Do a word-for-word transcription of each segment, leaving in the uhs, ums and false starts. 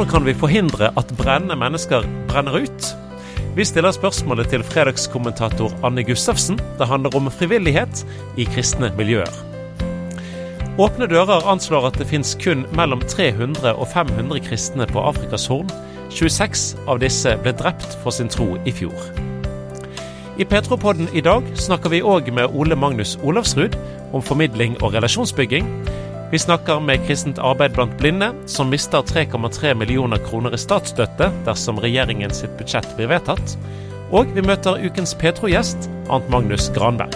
Hvordan kan vi forhindre at brennende mennesker brenner ut? Vi stiller spørsmålet til fredagskommentator Anne Gustavsen. Det handler om frivillighet i kristne miljøer. Åpne dører anslår at det finnes kun mellom tre hundre og fem hundre kristne på Afrikas Horn. tjueseks av disse ble drept for sin tro i fjor. I Petropodden i dag snakker vi også med Ole Magnus Olavsrud om formidling og relasjonsbygging. Vi snakker med kristent arbeid blant blinde, som mister tre komma tre millioner kroner i statsstøtte dersom regjeringen sitt budsjett blir vedtatt. Og vi møter ukens Petro-gjest, Arnt Magnus Granberg.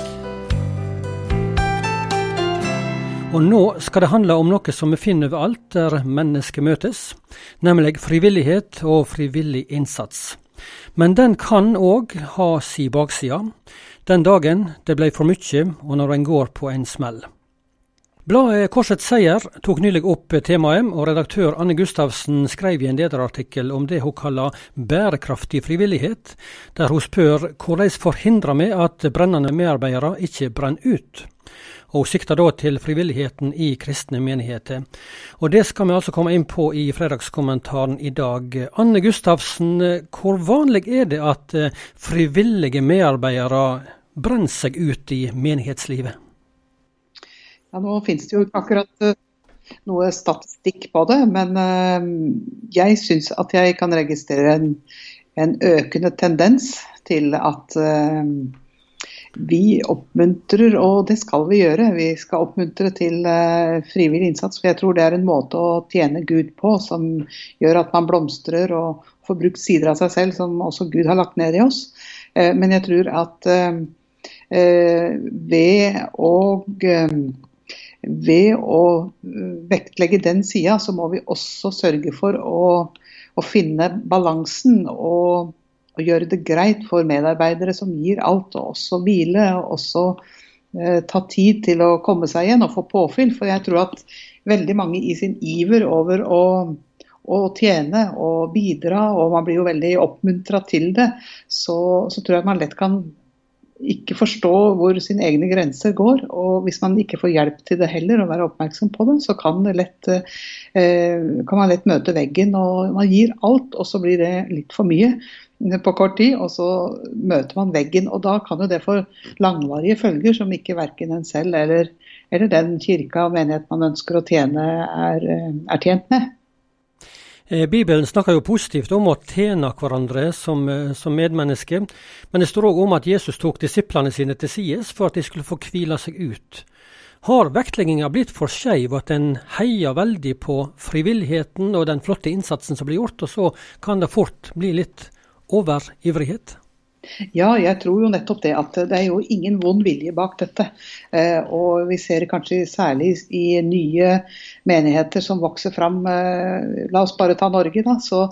Og nå skal det handle om noe som vi finner overalt der mennesker møtes, nemlig frivillighet og frivillig innsats. Men den kan også ha si baksida, den dagen det ble for mye og når en går på en smell. Bladet Korsets Seier tok nylig opp temaet, og redaktør Anne Gustavsen skrev i en lederartikkel om det hun kaller bærekraftig frivillighet, der hun spør hvordan forhindrer vi at brennende medarbeidere ikke brenner ut. Og hun sikter da til frivilligheten i kristne menigheter. Og det skal vi altså komme inn på i fredagskommentaren i dag. Anne Gustavsen, hvor vanlig er det at frivillige medarbeidere brenner seg ut i menighetslivet? Ja, nå finnes det jo ikke akkurat uh, noe statistikk på det, men uh, jeg synes at jeg kan registrere en, en økende tendens til at uh, vi oppmuntrer, og det skal vi gjøre, vi skal oppmuntre til uh, frivillig innsats, for jeg tror det er en måte å tjene Gud på, som gjør at man blomstrer og får brukt sider av seg selv, som også Gud har lagt ned i oss. Uh, men jeg tror at uh, uh, ved å uh, Ved å vektlegge den siden, så må vi også sørge for å, å finne balansen og, og gjøre det greit for medarbeidere som gir alt, og også hvile, og også eh, ta tid til å komme seg igjen og få påfyll. For jeg tror at veldig mange i sin iver over å, å tjene og bidra, og man blir jo veldig oppmuntret til det, så, så tror jeg man lett kan ikke forstå hvor sine egne grenser går, og hvis man ikke får hjelp til det heller og være oppmerksom på det, så kan, det lett, eh, kan man lett møte veggen, og man gir alt, og så blir det litt for mye på kort tid, og så møter man veggen, og da kan jo det få langvarige følger som ikke hverken en selv eller, eller den kirka og menighet man ønsker å tjene er, er tjent med. Bibelen snakker jo positivt om å tjene hverandre som, som medmenneske, men det står også om at Jesus tok disiplene sine til sides for at de skulle få hvile seg ut. Har vektleggingen blitt for skjev at den heier veldig på frivilligheten og den flotte innsatsen som blir gjort, og så kan det fort bli litt overivrighet? Ja, jeg tror jo nettopp det at det er jo ingen vond vilje bak dette, eh, og vi ser kanskje særlig i nye menigheter som vokser fram, eh, la oss bare ta Norge da, så,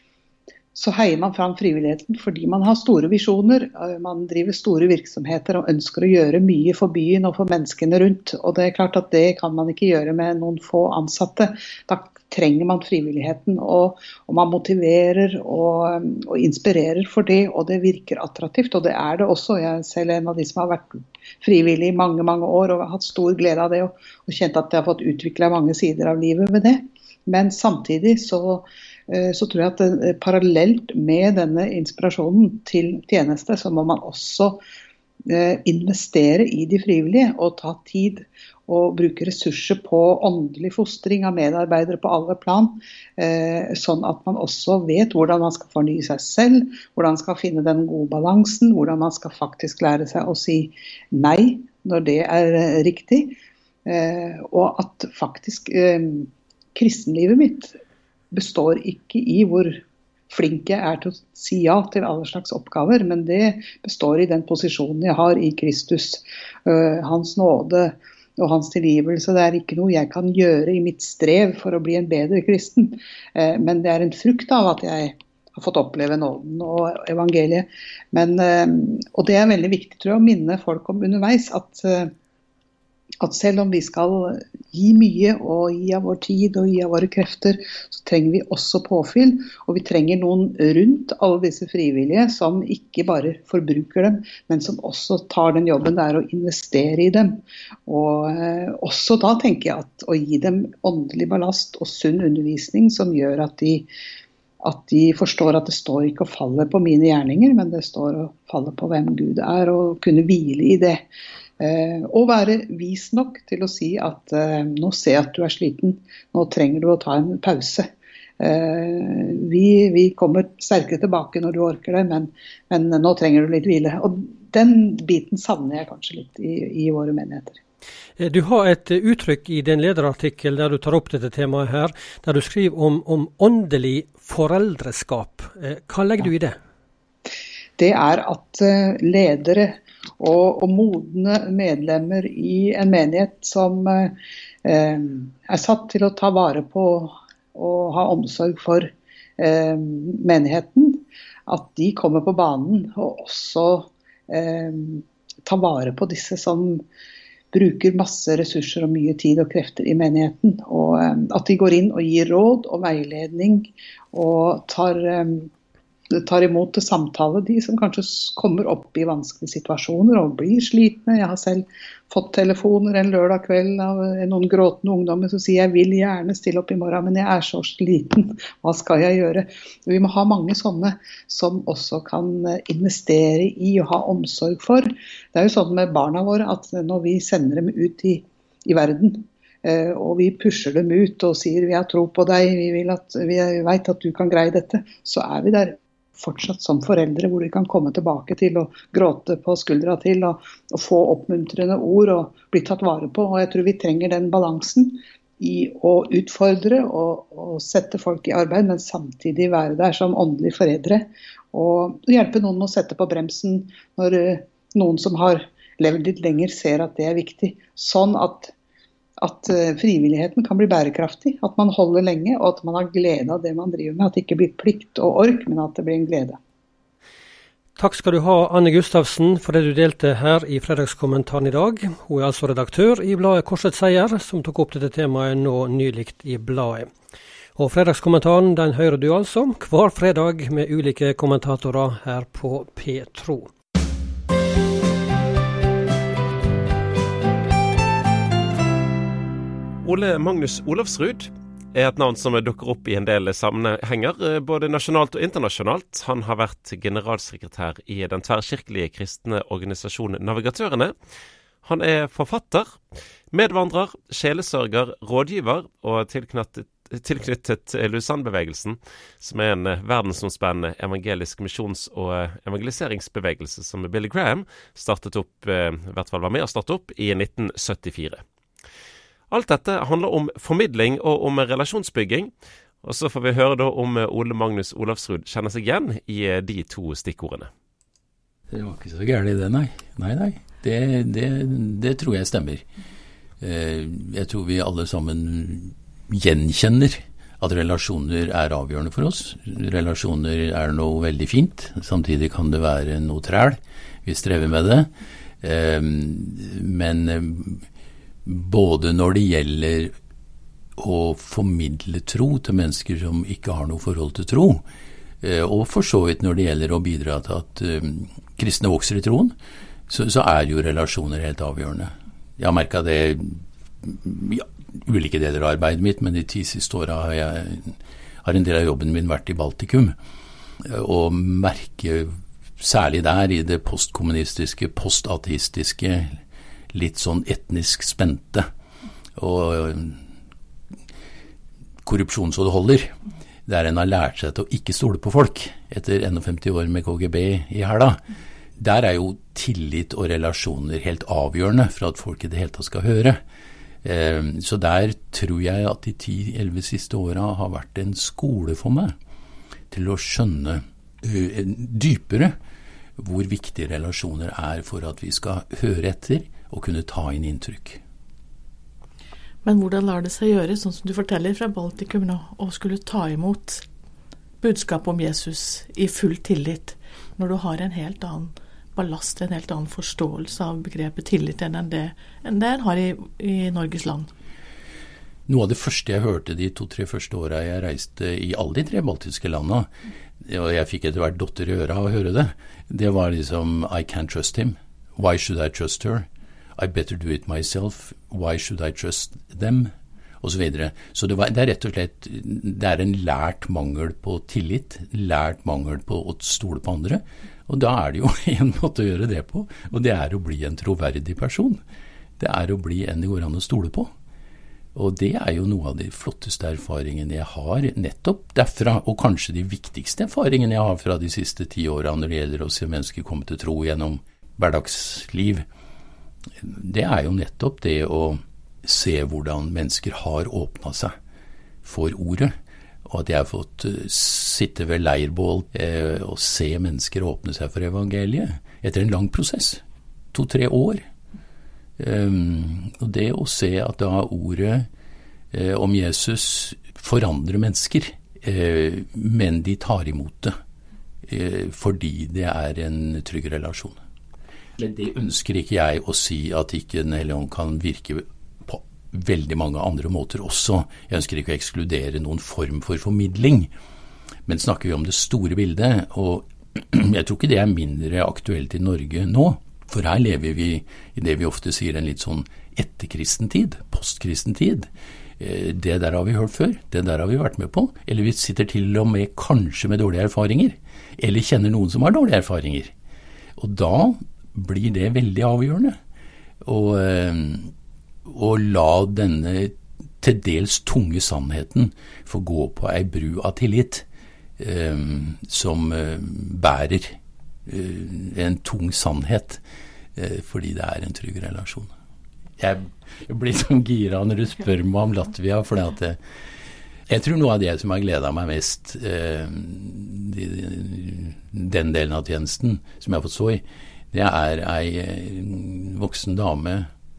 så heier man fram frivilligheten fordi man har store visjoner, eh, man driver store virksomheter og ønsker å gjøre mye for byen og for menneskene rundt, og det er klart at det kan man ikke gjøre med noen få ansatte. Da trenger man frivilligheten, og, og man motiverer og, og inspirerer for det, og det virker attraktivt, og det er det også. Jeg er selv en av de som har vært frivillig i mange, mange år, og har hatt stor glede av det, og, og kjent at jeg har fått utviklet mange sider av livet ved det. Men samtidig så, så tror jeg at det, parallelt med denne inspirasjonen til tjeneste, så må man også eh, investere i de frivillige, og ta tid og bruke ressurser på åndelig fostring av medarbeidere på alle plan, eh, sånn at man også vet hvordan man skal fornye seg selv, hvordan man skal finne den gode balansen, hvordan man skal faktisk lære seg å si nei når det er eh, riktig, eh, og at faktisk eh, kristenlivet mitt består ikke i hvor flink jeg er til å si ja til alle slags oppgaver, men det består i den posisjonen jeg har i Kristus, eh, hans nåde, og hans tilgivelse. Det er ikke noe jeg kan gjøre i mitt strev for å bli en bedre kristen, eh, men det er en frukt av at jeg har fått oppleve nåden og evangeliet. Men, eh, og det er veldig viktig, tror jeg, å minne folk om underveis at, eh, at selv om vi skal gi mye og gi av vår tid og gi av våre krefter, så trenger vi også påfyll, og vi trenger noen rundt alle disse frivillige som ikke bare forbruker dem, men som også tar den jobben der og investerer i dem. Og eh, også da tenker jeg at å gi dem åndelig ballast og sunn undervisning som gjør at de, at de forstår at det står ikke og faller på mine gjerninger, men det står og faller på hvem Gud er, og kunne hvile i det. Eh, og være vis nok til å si at eh, nå ser jeg at du er sliten, nå trenger du å ta en pause. Eh, vi, vi kommer sterkere tilbake når du orker det, men, men nå trenger du litt hvile. Og den biten savner jeg kanskje litt i, i våre menigheter. Du har et uttrykk i din lederartikkel der du tar opp dette temaet her, der du skriver om, om åndelig foreldreskap. Hva legger du i det? Det er at uh, ledere og, og modne medlemmer i en menighet som uh, er satt til å ta vare på og ha omsorg for uh, menigheten, at de kommer på banen og også uh, tar vare på disse som bruker masse ressurser og mye tid og krefter i menigheten, og um, at de går inn og gir råd og veiledning og tar um, tar imot til samtale, de som kanskje kommer opp i vanskelige situasjoner og blir slitne. Jeg har selv fått telefoner en lørdag kveld av noen gråtende ungdommer som sier jeg vil gjerne stille opp i morgen, men jeg er så sliten. Hva skal jeg gjøre? Vi må ha mange sånne som også kan investere i og ha omsorg for. Det er jo sånn med barna våre at når vi sender dem ut i, i verden, og vi pusher dem ut og sier vi har tro på deg, vi, vil at, vi vet at du kan greie dette, så er vi der fortsatt som foreldre, hvor de kan komme tilbake til å gråte på skuldra til og, og få oppmuntrende ord og bli tatt vare på. Og jeg tror vi trenger den balansen i å utfordre og, og sette folk i arbeid, men samtidig være der som åndelige foreldre og hjelpe noen med å sette på bremsen når noen som har levd litt lenger ser at det er viktig. Sånn at at frivilligheten kan bli bærekraftig, at man holder lenge, og at man har glede av det man driver med, at det ikke blir plikt og ork, men at det blir en glede. Takk skal du ha, Anne Gustavsen, for det du delte her i fredagskommentaren i dag. Hun er altså redaktør i bladet Korsets Seier, som tok opp dette temaet nå nylikt i bladet. Og fredagskommentaren, den hører du altså hver fredag med ulike kommentatorer her på Petro. Ole Magnus Olavsrud er et navn som dukker opp i en del sammenhenger, både nasjonalt og internasjonalt. Han har vært generalsekretær i den tverrkirkelige kristne organisasjonen Navigatørene. Han er forfatter, medvandrer, sjelesørger, rådgiver og tilknyttet, tilknyttet Lausanne-bevegelsen, som er en verdensomspennende evangelisk misjons- og evangeliseringsbevegelse som Billy Graham startet opp, i hvert fall var med å starte opp, i nitten syttifire. Alt dette handler om formidling og om relasjonsbygging, og så får vi høre da om Ole Magnus Olavsrud kjenner seg igjen i de to stikkordene. Det var ikke så gærent det, nei. Nei, nei. Det, det, det tror jeg stemmer. Jeg tror vi alle sammen gjenkjenner at relasjoner er avgjørende for oss. Relasjoner er noe veldig fint, samtidig kan det være noe træl. Vi strever med det. Men både når det gjelder å formidle tro til mennesker som ikke har noe forhold til tro, og for så vidt når det gjelder å bidra til at um, kristne vokser i troen, så, så er jo relasjoner helt avgjørende. Jeg har merket det i ja, ulike deler av arbeidet mitt, men de ti siste årene har, jeg, har en del av jobben min vært i Baltikum, og merker særlig der i det postkommunistiske, postateistiske, litt sånn etnisk spente og korrupsjon så det holder, der en har lært seg til å ikke stole på folk etter femti år med K G B i hæla. Der er jo tillit og relasjoner helt avgjørende for at folk i det hele tatt skal høre. Så der tror jeg at de ti elleve siste årene har vært en skole for meg til å skjønne dypere hvor viktige relasjoner er for at vi skal høre etter og kunne ta inn inntrykk. Men hvordan lar det seg gjøre, sånn som du forteller fra Baltikum nå, å skulle ta imot budskap om Jesus i full tillit, når du har en helt annen ballast, en helt annen forståelse av begrepet tillit enn det enn det en har i, i Norges land. Noe av det første jeg hørte de to-tre første åra jeg reiste i alle de tre baltiske landene, og jeg fikk etter hvert dotter i øra av å høre det, det var liksom I can't trust him. Why should I trust her? I better do it myself. Why should I trust them? Og så videre. Så det, var, det er rett og slett det er en lært mangel på tillit, lært mangel på å stole på andre. Og da er det jo en måte å gjøre det på, og det er å bli en troverdig person. Det er å bli en det går an å stole på. Og det er jo noe av de flotteste erfaringene jeg har nettopp derfra, og kanskje de viktigste erfaringene jeg har fra de siste ti årene når det gjelder å se mennesker komme til tro gjennom hverdagsliv. Det er jo nettopp det å se hvordan mennesker har åpnet seg for ordet, og at jeg har fått sitte ved leirbål eh, og se mennesker åpne seg for evangeliet etter en lang prosess, to-tre år. Um, og det å se at da ordet eh, om Jesus forandrer mennesker, eh, men de tar imot det eh, fordi det er en trygg relasjon. Men det ønsker ikke jeg å si at ikke Den hellige ånd kan virke på veldig mange andre måter også. Jeg ønsker ikke å ekskludere noen form for formidling, men snakker vi om det store bildet, og jeg tror ikke det er mindre aktuelt i Norge nå, for her lever vi i det vi ofte sier en litt sånn etterkristen tid, postkristen tid. Det der har vi hørt før, det der har vi vært med på, eller vi sitter til og med kanskje med dårlige erfaringer, eller kjenner noen som har dårlige erfaringer. Og da blir det veldig avgjørende å la denne til dels tunge sannheten få gå på ei bru av tillit eh, som eh, bærer eh, en tung sannhet eh, fordi det er en trygg relasjon. Jeg, jeg blir sånn gira når du spør meg om Latvia, for at det, jeg tror noe av det som har gledet meg mest eh, de, den delen av tjenesten som jeg har fått så i, det er ei voksen dame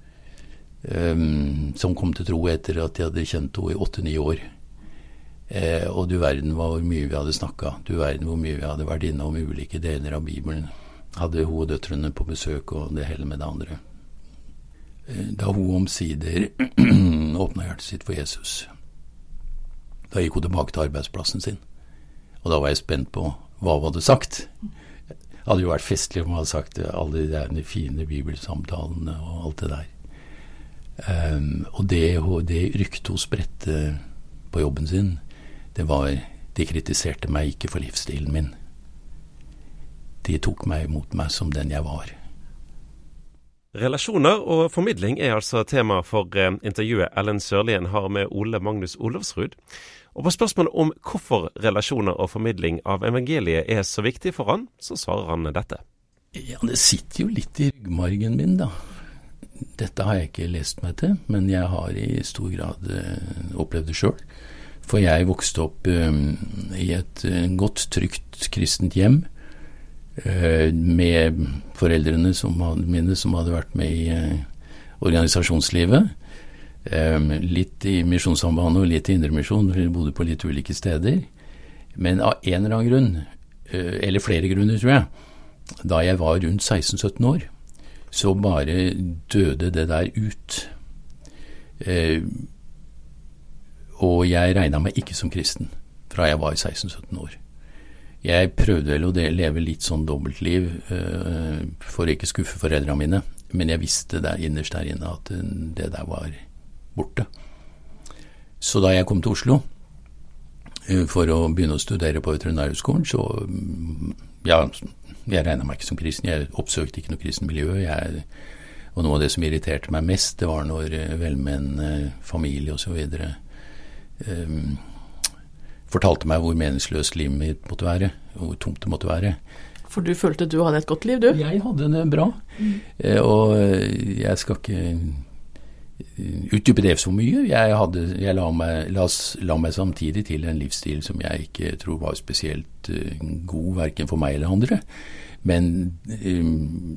um, som kom til tro etter at jeg hadde kjent henne i åtte-ni år. Eh, og du verden hvor mye vi hadde snakket, du verden hvor mye vi hadde vært inne om ulike deler av Bibelen. Hadde hun og døtrene på besøk og det hele med det andre. Eh, da hun omsider åpnet hjertet sitt for Jesus, da gikk hun tilbake til arbeidsplassen sin. Og da var jeg spent på hva hun hadde sagt. Det hadde jo vært festlig om man hadde sagt alle de der fine bibelsamtalene og alt det der. Um, og det, det rykte hun spredte på jobben sin, det var, de kritiserte meg ikke for livsstilen min. De tok meg mot meg som den jeg var. Relasjoner og formidling er altså tema for eh, intervjuet Ellen Sørlien har med Ole Magnus Olofsrud. Og på spørsmålet om hvorfor relasjoner og formidling av evangeliet er så viktig for han, så svarer han dette. Ja, det sitter jo litt i ryggmargen min da. Dette har jeg ikke lest meg til, men jeg har i stor grad uh, opplevd det selv. For jeg vokste opp um, i et uh, godt, trygt kristent hjem, uh, med foreldrene som hadde, mine som hadde vært med i uh, organisasjonslivet. Um, litt i Misjonssambandet og litt i Indremisjon, vi bodde på litt ulike steder. Men av en eller annen grunn, uh, eller flere grunner tror jeg, da jeg var rundt seksten-sytten år, så bare døde det der ut. Uh, og jeg regnet meg ikke som kristen fra jeg var seksten-sytten år. Jeg prøvde vel å leve litt sånn dobbeltliv uh, for ikke skuffe foreldrene mine, men jeg visste der innerst der inne at det der var borte. Så da jeg kom til Oslo for å begynne å studere på veterinærhøgskolen, så ja, jeg regnet meg ikke som kristen. Jeg oppsøkte ikke noe kristen miljø. Jeg, og noe av det som irriterte meg mest, det var når velmenende familie og så videre um, fortalte meg hvor meningsløst livet mitt måtte være, hvor tomt det måtte være. For du følte du hadde et godt liv, du? Jeg hadde det bra. Mm. Og jeg skal ikke utdype det så mye. Jeg, hadde, jeg la, meg, la, la meg samtidig til en livsstil som jeg ikke tror var spesielt uh, god, hverken for meg eller andre. Men um,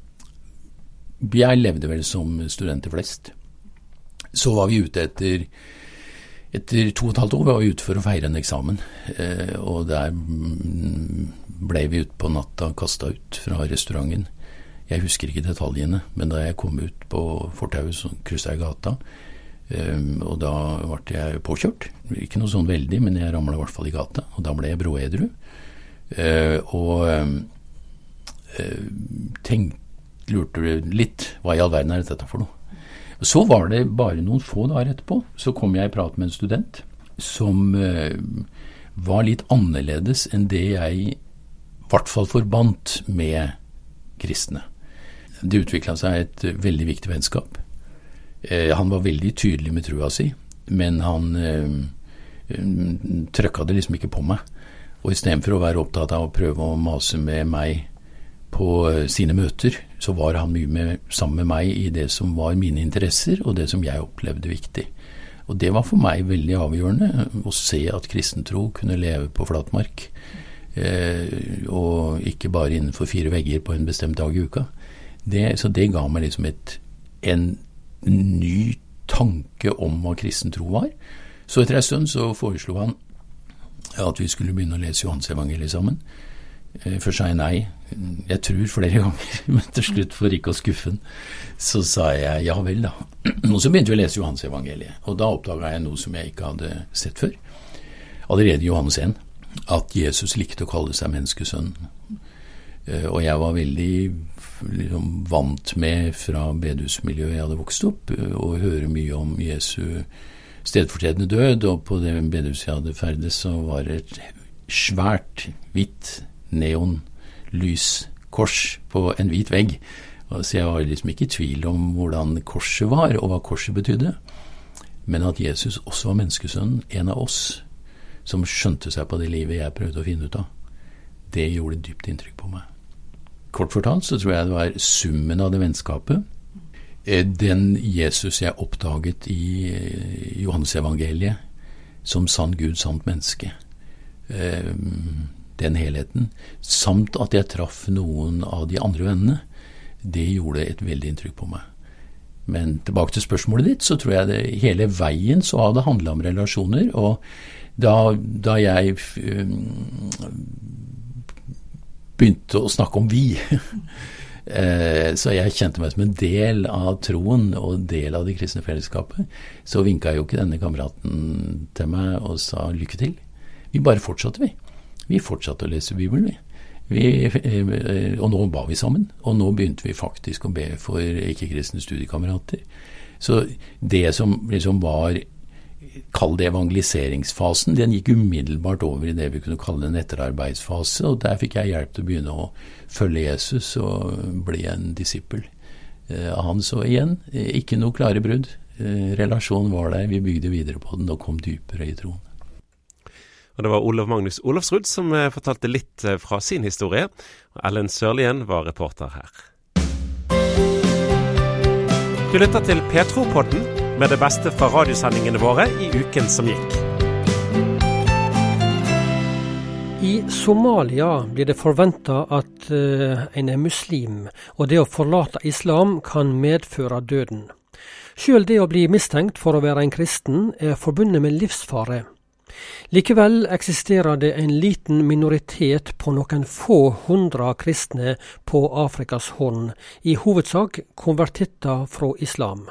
jeg levde vel som studenter flest. Så var vi ute etter etter to og et halvt år var vi ute for å feire en eksamen. Uh, og der um, ble vi ut på natta kastet ut fra restauranten. Jeg husker ikke detaljene, men da jeg kom ut på fortauet, så krysset jeg gata, um, og da ble jeg påkjørt. Ikke noe sånn veldig, men jeg ramlet i hvert fall i gata, og da ble jeg bråedru. Uh, og um, uh, tenk, lurte litt, hva i all verden er dette for noe? Så var det bare noen få dager etterpå, så kom jeg i prat med en student, som uh, var litt annerledes enn det jeg i hvert fall forbandt med kristne. Det utviklet seg et veldig viktig vennskap. Eh, han var veldig tydelig med trua si, men han eh, trykket det liksom ikke på meg. Og i stedet for å være opptatt av å prøve å mase med meg på sine møter, så var han mye med, sammen med meg i det som var mine interesser, og det som jeg opplevde viktig. Og det var for meg veldig avgjørende, å se at kristentro kunne leve på flatmark, eh, og ikke bare innenfor fire vegger på en bestemt dag i uka. Det, så det ga meg liksom et, en ny tanke om hva kristen tro var. Så etter en stund så foreslo han at vi skulle begynne å lese Johans evangeliet sammen. Først sa jeg nei, jeg tror flere ganger, men til slutt for ikke å skuffe den, så sa jeg ja vel da. Og så begynte vi å lese Johans evangeliet, og da oppdaget jeg noe som jeg ikke hadde sett før. Allerede i Johannes en, at Jesus likte å kalle seg menneskesønn. Og jeg var veldig liksom, vant med fra bedehusmiljøet jeg hadde vokst opp, og høre mye om Jesu stedfortredende død, og på det bedehuset jeg hadde ferdes, så var det et svært, hvitt, neon, lys, kors på en hvit vegg. Så jeg var liksom ikke i tvil om hvordan korset var, og hva korset betydde. Men at Jesus også var menneskesønn, en av oss, som skjønte seg på det livet jeg prøvde å finne ut av, det gjorde dypt inntrykk på meg. Kort fortalt så tror jeg det var summen av det vennskapet, den Jesus jeg oppdaget i Johannes evangeliet, som sann Gud, sant menneske, den helheten, samt at jeg traff noen av de andre vennene, det gjorde et veldig inntrykk på meg. Men tilbake til spørsmålet ditt, så tror jeg det hele veien så har det handlet om relasjoner, og da, da jeg begynte å snakke om vi, så jeg kjente meg som en del av troen og del av det kristne fellesskapet, så vinket jo ikke denne kameraten til meg og sa lykke til. Vi bare fortsatte vi. Vi fortsatte å lese Bibelen, vi. vi. Og nå var vi sammen, og nå begynte vi faktisk å be for ikke-kristne studiekamerater. Så det som liksom var, kall det evangeliseringsfasen, den gikk umiddelbart over i det vi kunne kalle en etterarbeidsfase, og der fikk jeg hjelp til å begynne å følge Jesus og bli en disippel av han. Så igjen, ikke noe klare brudd. Relasjonen var der, vi bygde videre på den og kom dypere i troen. Og det var Olav Magnus Olafsrud som fortalte litt fra sin historie, og Ellen Sørlien var reporter her. Du lytter til Petro-podden, med det beste fra radiosendingene våre i uken som gikk. I Somalia blir det forventet at uh, en er muslim, og det å forlate islam kan medføre døden. Selv det å bli mistenkt for å være en kristen er forbundet med livsfare. Likevel eksisterer det en liten minoritet på noen få hundre kristne på Afrikas Horn, i hovedsak konvertitter fra islam.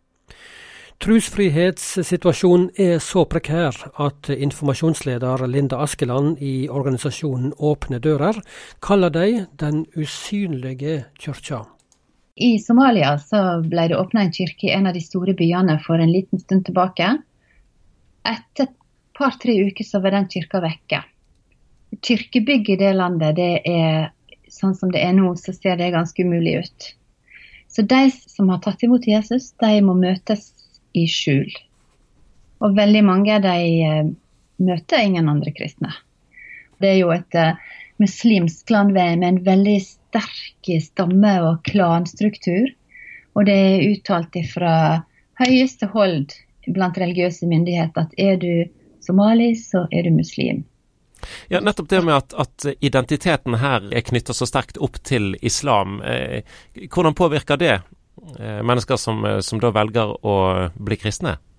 Trosfrihetssituasjonen er så prekær at informasjonsleder Linda Askeland i organisasjonen Åpne Dører kaller de den usynlige kirka. I Somalia så ble det åpnet en kirke i en av de store byene for en liten stund tilbake. Etter et par-tre uker så var den kirka vekke. Kirkebygg i det landet, det er sånn som det er nå, så ser det ganske umulig ut. Så de som har tatt imot Jesus, de må møtes i skjul. Og veldig mange av de eh, møter ingen andre kristne. Det er jo et eh, muslimsk land med en veldig sterk stamme- og klanstruktur, og det er uttalt fra høyeste hold blant religiøse myndigheter at er du somali, så er du muslim. Ja, nettopp det med at, at identiteten her er knyttet så sterkt opp til islam. Eh, hvordan påvirker det mennesker som, som da velger å bli kristne?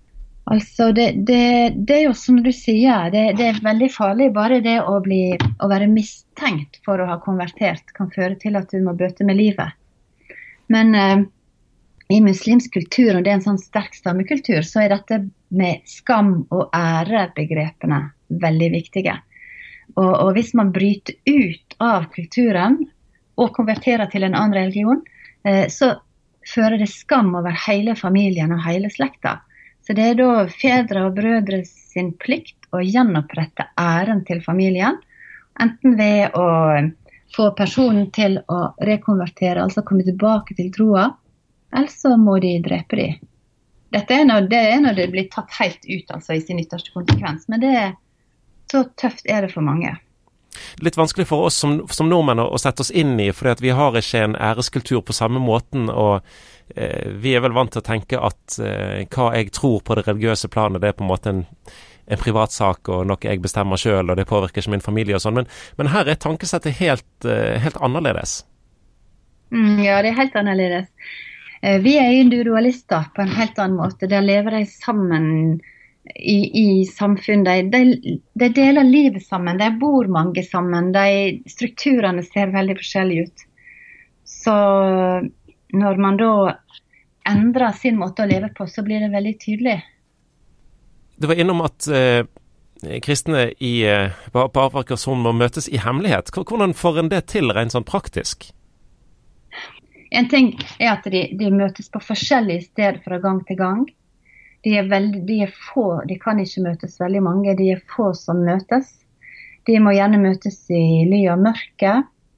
Altså, det, det, det er jo som du sier, det, det er veldig farlig. Bare det å, bli, å være mistenkt for å ha konvertert kan føre til at du må bøte med livet. Men eh, i muslimsk kultur, og det er en sånn sterk stammekultur, så er dette med skam og ærebegrepene veldig viktige. Og, og hvis man bryter ut av kulturen og konverterer til en annen religion, eh, så fører det skam over hele familien og hele slekta. Så det er da fedre og brødre sin plikt å gjenopprette æren til familien, enten ved å få personen til å rekonvertere, altså komme tilbake til troa, eller så må de drepe de. Dette er når det, er når det blir tatt helt ut, altså i sin ytterste konsekvens, men det er, så tøft er det for mange. Litt vanskelig for oss som, som nordmenn å sette oss inn i, fordi at vi har ikke en æreskultur på samme måten, og eh, vi er vel vant til å tenke at eh, hva jeg tror på det religiøse planet, det er på en måte en, en privatsak og noe jeg bestemmer selv, og det påvirker ikke min familie og sånn, men, men her er tankesettet helt, eh, helt annerledes. Mm, ja, det er helt annerledes. Eh, vi er individualister på en helt annen måte. Der lever de sammen I, i samfunn, de, de, de deler livet sammen, de bor mange sammen, de strukturene ser veldig forskjellige ut. Så når man da endrer sin måte å leve på, så blir det veldig tydelig. Det var innom at eh, kristne i, eh, på, på Afrikashorn må møtes i hemmelighet. Hvordan får en det til rent sånn praktisk? En ting er at de, de møtes på forskjellige steder fra gang til gang. De er, veldig, de er få, de kan ikke møtes veldig mange, de er få som møtes. De må gjerne møtes i ly og mørke.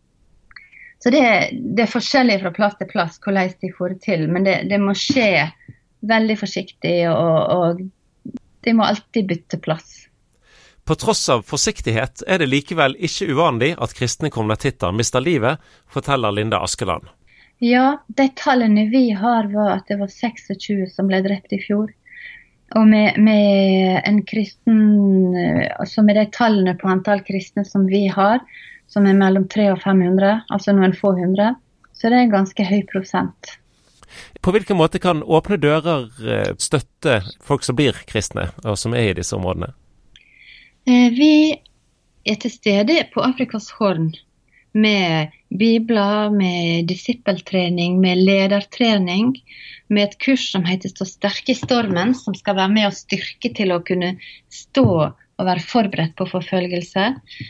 Så det, det er forskjellig fra plass til plass hvordan de får det til, men det, det må skje veldig forsiktig, og, og de må alltid bytte plass. På tross av forsiktighet er det likevel ikke uvanlig at kristne konvertitter mister livet, forteller Linda Askeland. Ja, de tallene vi har var at det var tjueseks som ble drept i fjor. Og med, med en kristen, altså med de tallene på antall kristne som vi har, som er mellom tre og fem hundre, altså noen få hundre, så det er en ganske høy prosent. På hvilken måte kan åpne dører støtte folk som blir kristne, og som er i disse områdene? Vi er til stede på Afrikashorn med bibler, med disippeltrening, med ledertrening, med et kurs som heter Stå sterke i stormen, som skal være med å styrke til å kunne stå og være forberedt på forfølgelse.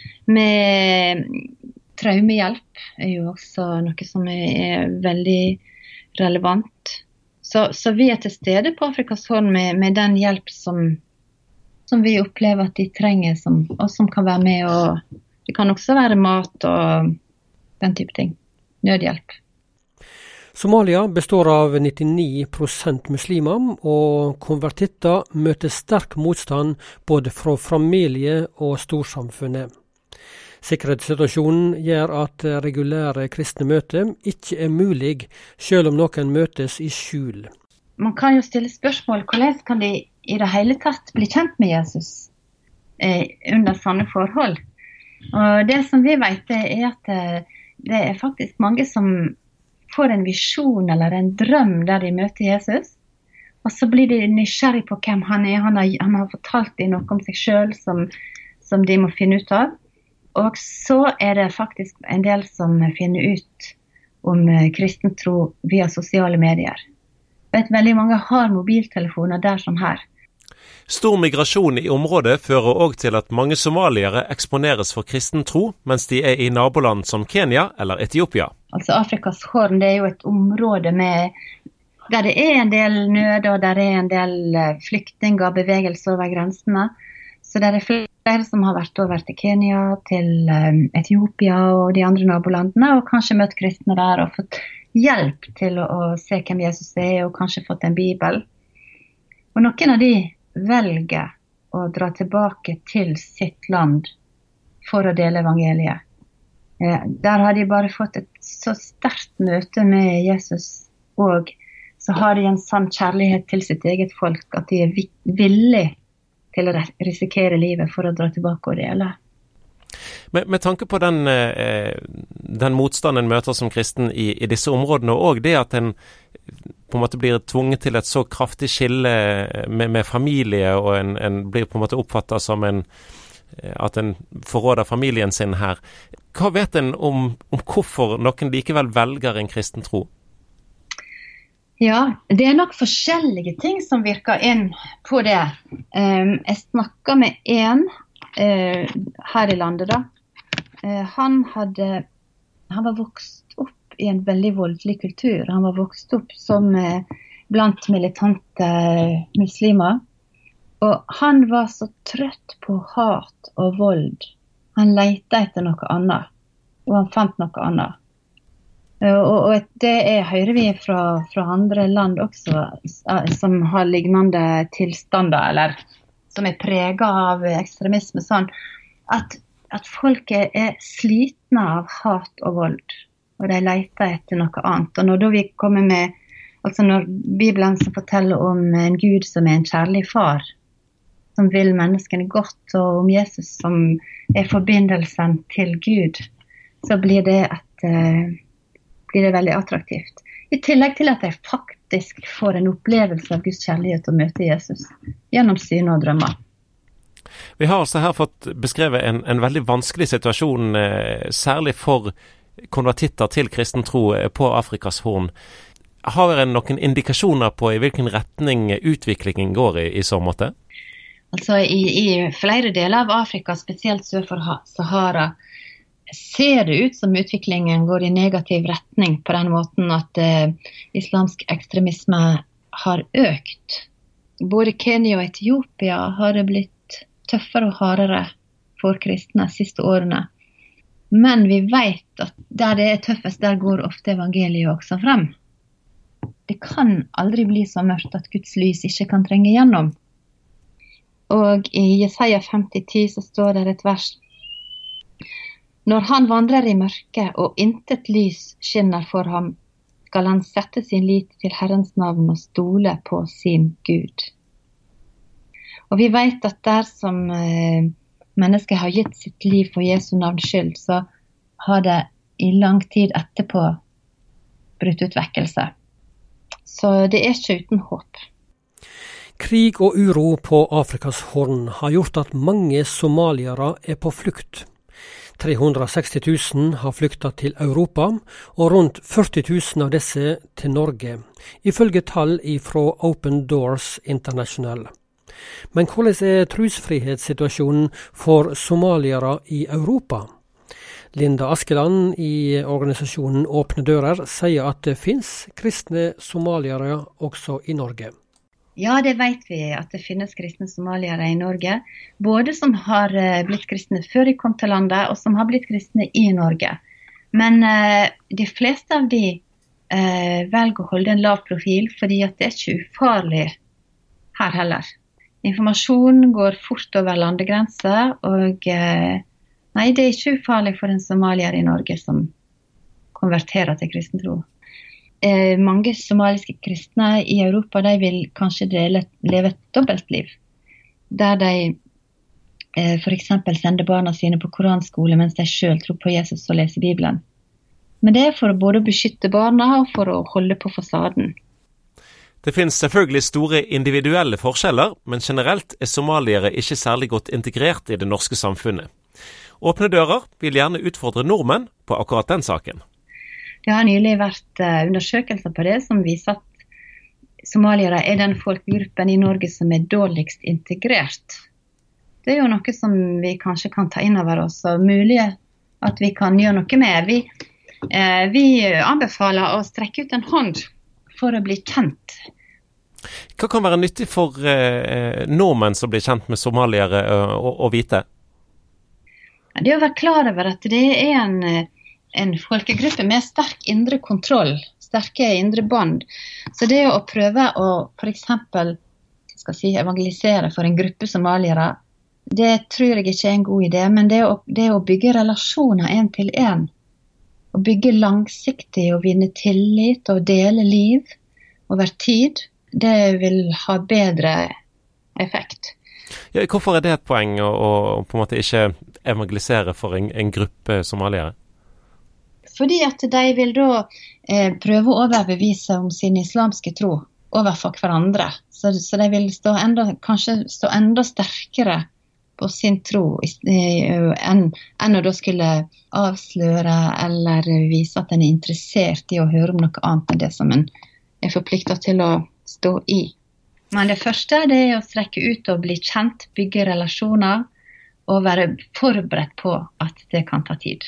Med traumehjelp er jo også noe som er veldig relevant. Så, så vi er til stede på Afrikashorn med, med den hjelp som, som vi opplever at de trenger, som, og som kan være med, og det kan også være mat og den type ting. Nødhjelp. Somalia består av nittini prosent muslimer, og konvertitter møter sterk motstand både fra familie og storsamfunnet. Sikkerhetssituasjonen gjør at regulære kristne møter ikke er mulig, selv om noen møtes i skjul. Man kan jo stille spørsmål, hvordan kan de i det hele tatt bli kjent med Jesus eh, under sånne forhold? Og det som vi vet er at det er faktisk mange som får en visjon eller en drøm der de møter Jesus, og så blir de nysgjerrig på hvem han er. Han har, han har fortalt dem noe om seg selv som, som de må finne ut av. Og så er det faktisk en del som finner ut om kristen tro via sosiale medier. Vet, veldig mange har mobiltelefoner der som her. Stor migrasjon i området fører også til at mange somaliere eksponeres for kristen tro, mens de er i naboland som Kenya eller Etiopia. Altså Afrikashorn, det er jo et område med, der det er en del nød, og der er en del flyktninger og bevegelser over grensene. Så det er flere som har vært over til Kenya, til Etiopia og de andre nabolandene, og kanskje møtt kristne der og fått hjelp til å, å se hvem Jesus er, og kanskje fått en bibel. Og noen av de velger å dra tilbake til sitt land for å dele evangeliet. Der har de bare fått et så sterkt møte med Jesus, og så har de en sann kjærlighet til sitt eget folk, at de er villige til å risikere livet for å dra tilbake og dele. Med, med tanke på den, den motstanden en møter som kristen i, i disse områdene, og det at en på en måte blir tvunget til et så kraftig skille med, med familie, og en, en blir på en måte oppfattet som en, at en forråder familien sin her. Hva vet en om, om hvorfor noen likevel velger en kristen tro? Ja, det er nok forskjellige ting som virker inn på det. Um, jeg snakket med en uh, her i landet da. Uh, han hadde, han var vokst opp i en veldig voldelig kultur. Han var vokst opp som eh, blant militante muslimer. Og han var så trøtt på hat og vold. Han lette etter noe annet. Og han fant noe annet. Uh, og, og det er, hører vi fra, fra andre land også, uh, som har lignende tilstander, eller som er preget av ekstremisme, sånn at, at folk er, er slitne av hat og vold. Og de leter etter noe annet. Og når da vi kommer med, altså når Bibelen som forteller om en Gud som er en kjærlig far, som vil menneskene godt, og om Jesus som er forbindelsen til Gud, så blir det, et, uh, blir det veldig attraktivt. I tillegg til at de faktisk får en opplevelse av Guds kjærlighet og møte Jesus gjennom syne og drømmer. Vi har altså her fått beskrevet en, en veldig vanskelig situasjon, eh, særlig for konvertitter til kristen tro på Afrikas Horn. Har dere noen indikasjoner på i hvilken retning utviklingen går i, i så måte? Altså i, i flere deler av Afrika, spesielt sør for Sahara, ser det ut som utviklingen går i negativ retning på den måten at eh, islamsk ekstremisme har økt. Både Kenya og Etiopia har det blitt tøffere og hardere for kristne de siste årene. Men vi vet at der det er tøffest, der går ofte evangeliet også frem. Det kan aldri bli så mørkt at Guds lys ikke kan trenge gjennom. Og i Jesaja femti ti så står det et vers. Når han vandrer i mørket og intet lys skinner for ham, skal han sette sin lit til Herrens navn og stole på sin Gud. Og vi vet at der som eh, mennesker har gitt sitt liv for Jesu navns skyld, så har det i lang tid etterpå brutt ut vekkelse. Så det er ikke uten håp. Krig og uro på Afrikas Horn har gjort at mange somaliere er på flukt. tre hundre og seksti tusen har flyktet til Europa, og rundt førti tusen av disse til Norge, ifølge tall fra Open Doors International. Men hvordan er trosfrihetssituasjonen for somaliere i Europa? Linda Askeland i organisasjonen Åpne Dører sier at det finnes kristne somaliere også i Norge. Ja, det vet vi at det finnes kristne somaliere i Norge, både som har blitt kristne før de kom til landet, og som har blitt kristne i Norge. Men eh, de fleste av de eh, velger å holde en lav profil, fordi at det er ikke ufarlig her heller. Informasjon går fort over landegrenser, og eh, nei, det er ikke ufarlig for en somalier i Norge som konverterer til kristen tro. Eh, mange somaliske kristne i Europa, de vil kanskje dele, leve et dobbeltliv, der de eh, for eksempel sender barna sine på koranskole mens de selv tror på Jesus og leser Bibelen. Men det er for både å beskytte barna og for å holde på fasaden. Det finnes selvfølgelig store individuelle forskjeller, men generelt er somaliere ikke særlig godt integrert i det norske samfunnet. Åpne Dører vil gjerne utfordre nordmenn på akkurat den saken. Det har nylig vært undersøkelser på det som viser at somaliere er den folkegruppen i Norge som er dårligst integrert. Det er jo noe som vi kanskje kan ta inn over oss, og mulig at vi kan gjøre noe med. Vi, eh, vi anbefaler å strekke ut en hånd for å bli kjent. Hva kan være nyttig for eh, nordmenn som blir kjent med somaliere eh, å, å vite? Det å være klar over at det er en, en folkegruppe med sterk indre kontroll, sterke indre bånd. Så det å prøve å for eksempel skal si, evangelisere for en gruppe somaliere, det tror jeg ikke er en god idé, men det å, det å bygge relasjoner en til en, å bygge langsiktig og vinne tillit og dele liv over tid, det vil ha bedre effekt. Ja, hvorfor er det et poeng å, å på en måte ikke evangelisere for en, en gruppe somaliere? Fordi at de vil da eh, prøve å overbevise om sin islamske tro overfor hverandre. Så, så de vil stå enda, kanskje stå enda sterkere på sin tro eh, enn, enn å da skulle avsløre eller vise at en er interessert i å høre om noe annet enn det som en er forpliktet til å stå i. Men det første det er å strekke ut og bli kjent, bygge relasjoner og være forberedt på at det kan ta tid.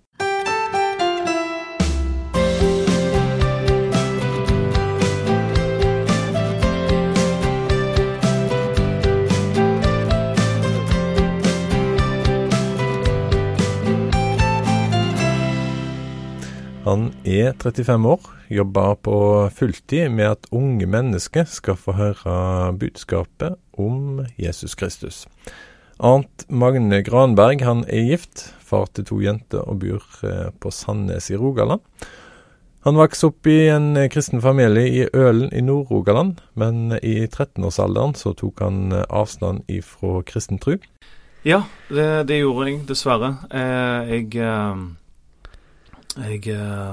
Han er trettifem år, jobber på fulltid med at unge mennesker skal få høre budskapet om Jesus Kristus. Arnt Magne Granberg, han er gift, far til to jenter og bor på Sandnes i Rogaland. Han vokste opp i en kristen familie i Ølen i Nord-Rogaland, men i trettenårsalderen så tok han avstand ifra kristen tro. Ja, det, det gjorde jeg dessverre. Eh, jeg... Eh Jeg,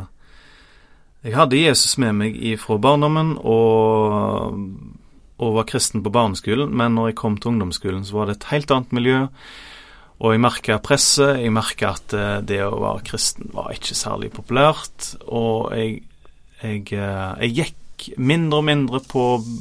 jeg hadde Jesus med meg fra barndommen og, og var kristen på barneskolen, men når jeg kom til ungdomsskolen så var det et helt annet miljø, og jeg merket presset, jeg merket at det å være kristen var ikke særlig populært, og jeg, jeg, jeg gikk mindre og mindre på,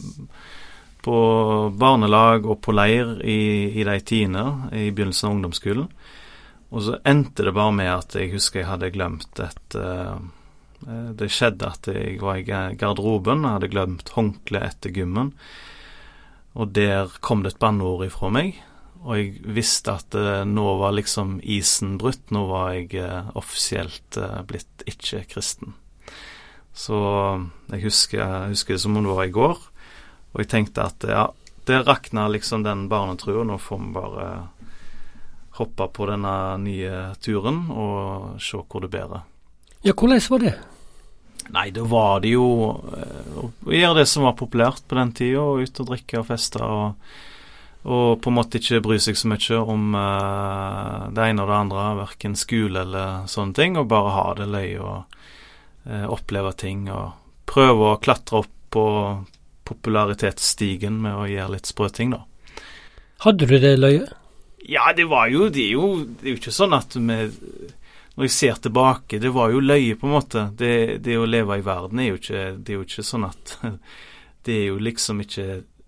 på barnelag og på leir i, i de tidene i begynnelsen av ungdomsskolen. Og så endte det bare med at jeg husker jeg hadde glemt et uh, det skjedde at jeg var i garderoben, jeg hadde glemt håndkle etter gymmen, og der kom det et banneord ifra meg, og jeg visste at uh, nå var liksom isen brutt, nå var jeg uh, offisielt uh, blitt ikke kristen. Så jeg husker, jeg husker det som om det var i går, og jeg tenkte at ja, det rakna liksom den barnetrua, nå får vi bare uh, hoppe på denne nye turen og se hvor det bærer. Ja, hvordan var det? Nei, da var det jo uh, å gjøre det som var populært på den tiden, og ut og drikke og feste, og, og på en måte ikke bry seg så mye om uh, det ene og det andre, hverken skole eller sånne ting, og bare ha det løy og uh, oppleve ting, og prøve å klatre opp på popularitetsstigen med å gjøre litt sprø ting da. Hadde du det løye? Ja, det var jo, det er jo, det er jo ikke sånn at vi, når jeg ser tilbake, det var jo løye på en måte. Det, det å leve i verden er jo ikke, det er jo ikke sånn at, det er jo liksom ikke,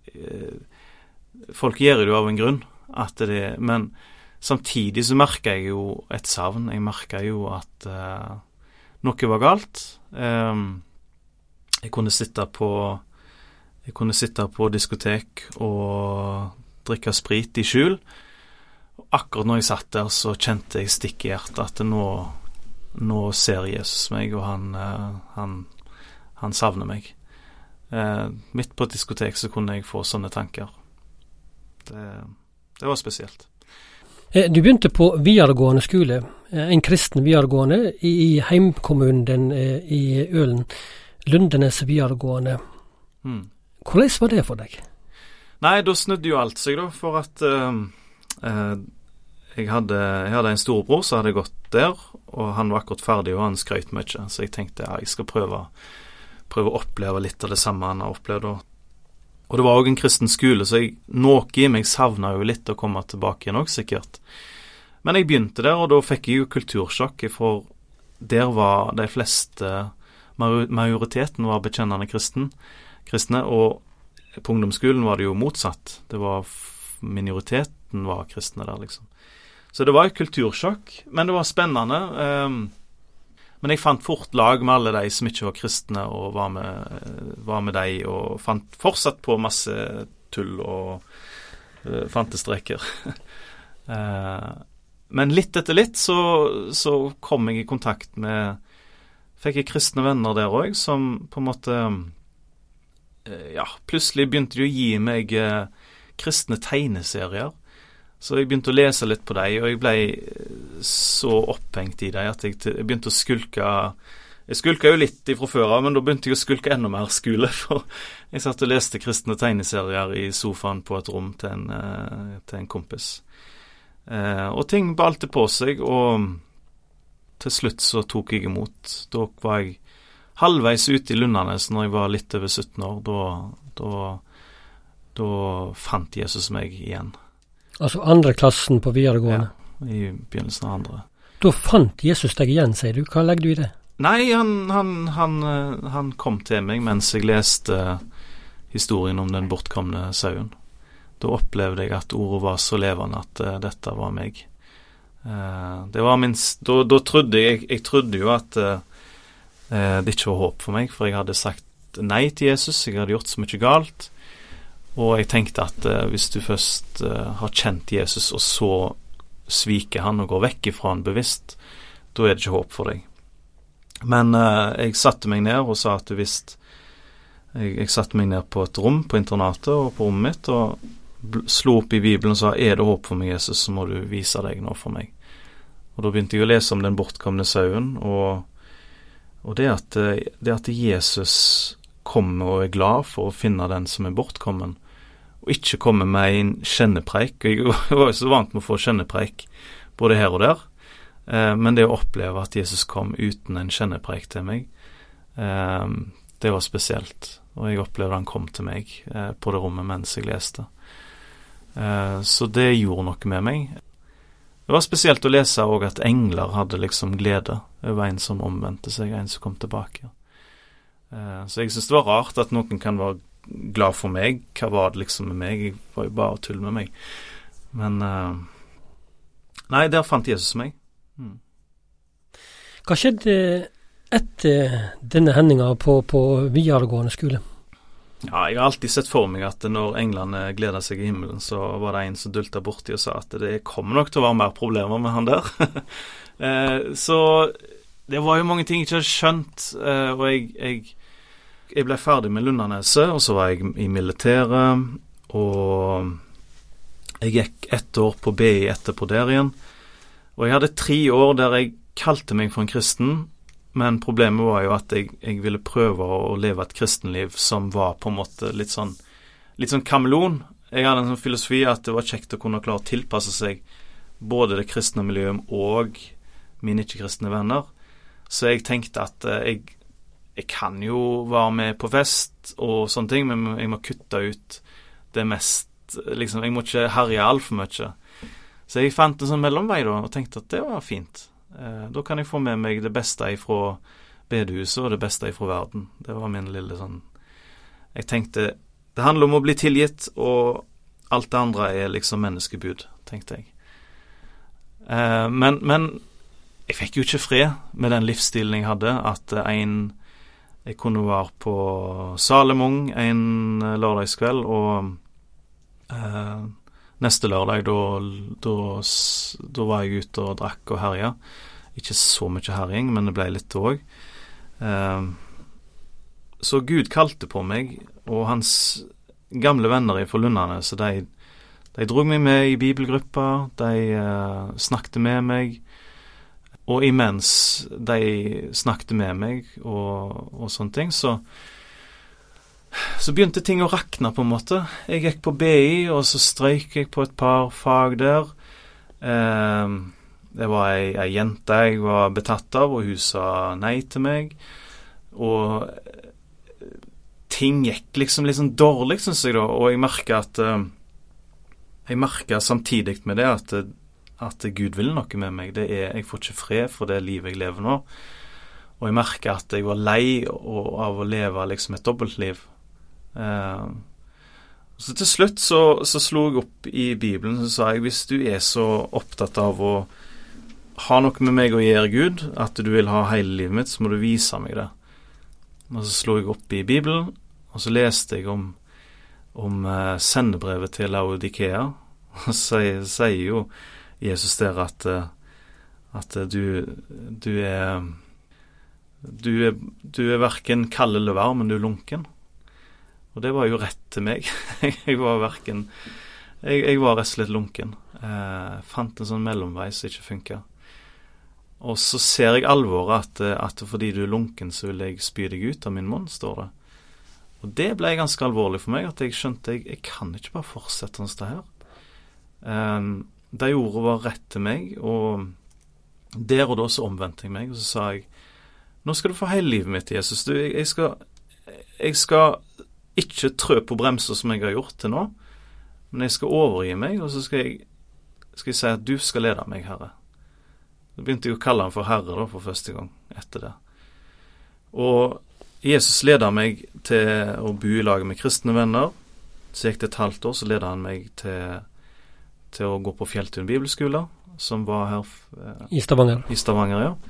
folk gjør det jo av en grunn, at det, men samtidig så merker jeg jo et savn. Jeg merker jo at uh, noe var galt. Um, jeg kunne sitte på, jeg kunne sitte på diskotek og drikke sprit i skjul. Akkurat når jeg satt der, så kjente jeg stikk i hjertet at nå, nå ser Jesus meg, og han, han, han savner meg. Eh, midt på et diskotek så kunne jeg få sånne tanker. Det, det var spesielt. Du begynte på videregående skole, en kristen videregående, i, i heimkommunen din i Ølen, Lundenes videregående. Mm. Hvordan var det for deg? Nei, da snudde jo alt seg da, for at... Uh, Uh, jeg, hadde, jeg hadde en storbror som hadde gått der, og han var akkurat ferdig, og han skrøt mye, så jeg tenkte ja, jeg skal prøve, prøve å oppleve litt av det samme han har opplevd. Og, og det var også en kristen skole, så jeg, noe i meg savnet jo litt å komme tilbake igjen også, sikkert. Men jeg begynte der, og da fikk jeg jo kultursjokk, for der var de fleste, majoriteten var bekjennende kristen, kristne, og på ungdomsskolen var det jo motsatt. Det var minoriteten var kristne der, liksom. Så det var et kultursjokk, men det var spennende. Um, men jeg fant fort lag med alle de som ikke var kristne, og var med, var med de, og fant fortsatt på masse tull og uh, fantestreker. uh, men litt etter litt så, så kom jeg i kontakt med, fikk jeg kristne venner der også, som på en måte, uh, ja, plutselig begynte de å gi meg uh, kristne tegneserier. Så jeg begynte å lese litt på dem, og jeg ble så opphengt i dem at jeg, jeg begynte å skulke. Jeg skulka jo litt ifra før av, men da begynte jeg å skulke enda mer skole, for jeg satt og leste kristne tegneserier i sofaen på et rom til en, til en kompis. Eh, og ting balte på seg, og til slutt så tok jeg imot. Da var jeg halvveis ute i Lundanes når jeg var litt over sytten år. Da, da, da fant Jesus meg igjen. Altså andre klassen på videregående? Ja, i begynnelsen av andre. Da fant Jesus deg igjen, sier du. Hva legger du i det? Nei, han, han, han, han kom til meg mens jeg leste historien om den bortkomne sauen. Da opplevde jeg at ordet var så levende at uh, dette var meg. Uh, det var minst, da, da trodde jeg, jeg trodde jo at uh, det ikke var håp for meg, for jeg hadde sagt nei til Jesus, jeg hadde gjort så mye galt, og jeg tenkte at uh, hvis du først uh, har kjent Jesus, og så sviker han og går vekk ifra han bevisst, da er det ikke håp for deg. Men uh, jeg satte meg ned og sa at hvis jeg, jeg satte meg ned på et rom på internatet og på rommet mitt, og slo opp i Bibelen og sa, er det håp for meg, Jesus, så må du vise deg nå for meg. Og da begynte jeg å lese om den bortkomne sauen, og, og det, at, det at Jesus kommer og er glad for å finne den som er bortkommen, og ikke kommer med en kjennepreik. Og jeg var jo så vant med å få kjennepreik, både her og der, eh, men det å oppleve at Jesus kom uten en kjennepreik til meg, eh, det var spesielt. Og jeg opplevde han kom til meg eh, på det rommet mens jeg leste. Så det gjorde noe med meg. Det var spesielt å lese også at engler hadde liksom glede over en som omvendte seg, en som kom tilbake. Så jeg synes det var rart at noen kan være glad for meg. Hva var det liksom med meg? Jeg var jo bare tull med meg. Men nei, der fant Jesus meg. Mm. Hva skjedde etter denne hendingen på, på videregående skole? Ja, jeg har alltid sett for meg at når englene gleder seg i himmelen, så var det en som dulta borti og sa at det kommer nok til å være mer problemer med han der. Så det var jo mange ting jeg ikke hadde skjønt, og jeg, jeg, jeg ble ferdig med Lundaneset, og så var jeg i militæret, og jeg gikk ett år på B I etterpå der igjen, og jeg hadde tre år der jeg kalte meg for en kristen, men problemet var jo at jeg, jeg ville prøve å leve et kristenliv som var på en måte litt sånn, litt sånn kameleon. Jeg hadde en sånn filosofi at det var kjekt å kunne klare å tilpasse seg både det kristne miljøet og mine ikke-kristne venner. Så jeg tenkte at jeg, jeg kan jo være med på fest og sånne ting, men jeg må kutte ut det mest, liksom, jeg må ikke herje alt for mye. Så jeg fant en sånn mellomvei da, og tenkte at det var fint. Da kan jeg få med meg det beste ifra bedehuset og det beste ifra verden. Det var min lille sånn. Jeg tenkte, det handler om å bli tilgitt, og alt det andre er liksom menneskebud, tenkte jeg. Men, men jeg fikk jo ikke fred med den livsstilen jeg hadde, at en, jeg kunne være på Salomon en lørdagskveld, og eh, neste lørdag, da, da, da var jeg ute og drakk og herja. Ikke så mye herjing, men det ble litt også. Eh, så Gud kalte på meg, og hans gamle venner fra Lundane, så de, de drog meg med i bibelgruppa, de eh, snakket med meg, og imens de snakket med meg og, og sånne ting, så Så begynte ting å rakne på en måte. Jeg gikk på B I, og så strøyk jeg på et par fag der. Eh, det var ei, ei jente jeg var betatt av, og hun sa nei til meg. Og ting gikk liksom litt sånn dårlig, synes jeg da. Og jeg merket at eh, jeg merket samtidig med det at, at Gud vil noe med meg. Det er, jeg får ikke fred for det livet jeg lever nå. Og jeg merket at jeg var lei av å leve liksom et dobbeltliv. Uh, så til slutt så, så slo jeg opp i Bibelen, så sa jeg, hvis du er så opptatt av å ha noe med meg å gjøre, Gud, at du vil ha hele livet mitt, så må du vise meg det. Og så slo jeg opp i Bibelen, og så leste jeg om, om uh, sendebrevet til Laodikea, og så sier, sier jo Jesus der at, uh, at du, du er du er, du er hverken kald eller varm, men du er lunken. Og det var jo rett til meg. jeg var hverken, jeg, jeg var rett og slett lunken. Eh, fant en sånn mellomvei som ikke funket. Og så ser jeg alvoret at, at fordi du er lunken, så vil jeg spy deg ut av min munn, står det. Og det ble ganske alvorlig for meg, at jeg skjønte jeg, jeg kan ikke bare fortsette sånn det her. Eh, det ordet var rett til meg, og Der og da så omvendte jeg meg, og så sa jeg, nå skal du få hele livet mitt, Jesus. Du, jeg, jeg, skal, jeg skal ikke trø på bremser som jeg har gjort til nå, men jeg skal overgi meg, og så skal jeg, skal jeg si at du skal lede meg, Herre. Så begynte jeg å kalle han for Herre da, for første gang etter det. Og Jesus leder meg til å bo i lag med kristne venner. Så gikk det et halvt år, så leder han meg til, til å gå på Fjelltun bibelskole, som var her eh, I Stavanger. I Stavanger, ja.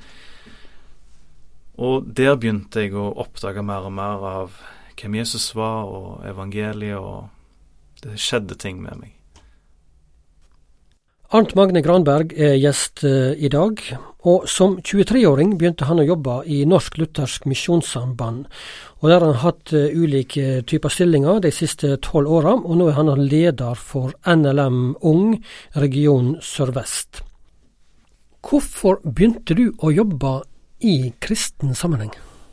Og der begynte jeg å oppdage mer og mer av hvem Jesus var, og evangeliet, og det skjedde ting med meg. Arnt Magne Granberg er gjest uh, i dag, og som tjuetre-åring begynte han å jobbe i Norsk Luthersk Misjonssamband, og der har han hatt uh, ulike typer stillinger de siste tolv åra, og nå er han leder for N L M Ung, region Sørvest. Hvorfor begynte du å jobbe i kristen sammenheng?